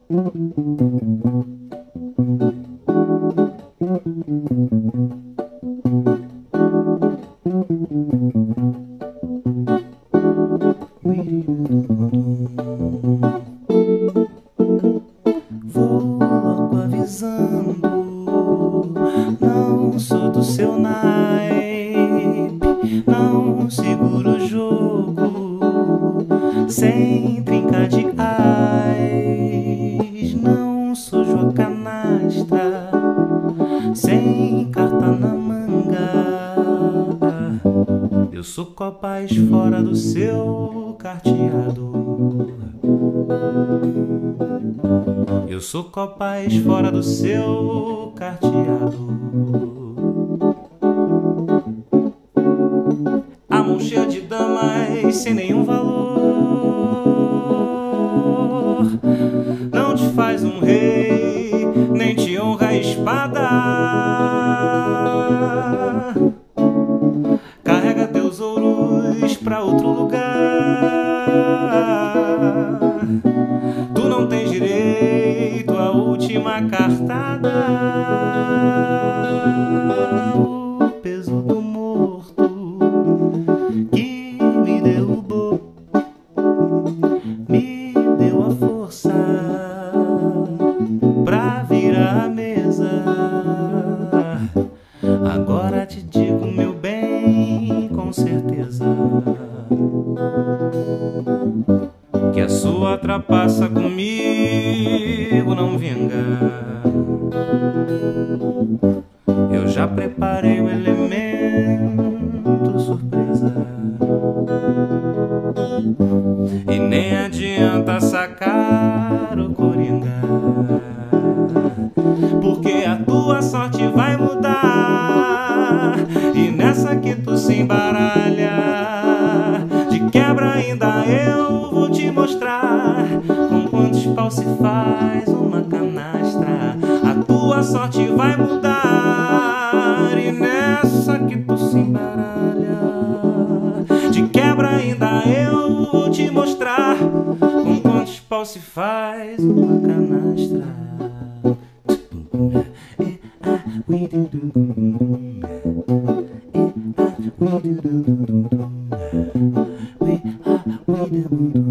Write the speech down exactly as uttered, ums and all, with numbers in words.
Vou logo avisando, não sou do seu naipe, não seguro o jogo, sem trinca de ais, não sujo a canastra, sem carta na manga. Eu sou copas fora do seu carteado. Eu sou copas fora do seu carteado. A mão cheia de damas sem nenhum valor não te faz um rei, nem te honra a espada. Carrega teus ouros pra outro lugar. Tu não tens direito à última cartada. O peso do morto que me derrubou me deu a força pra virar a mesa. Agora te digo, meu bem, com certeza, que a sua trapaça comigo não vinga. Eu já preparei o elemento surpresa e nem adianta sacar o coringa, porque a tua sorte vai mudar e nessa que tu se embaralha. De quebra ainda eu vou te mostrar com quantos paus se faz uma canastra. A tua sorte vai mudar e nessa que tu se embaralha. De quebra ainda eu vou te mostrar com quantos paus se faz uma canastra. We are, we do,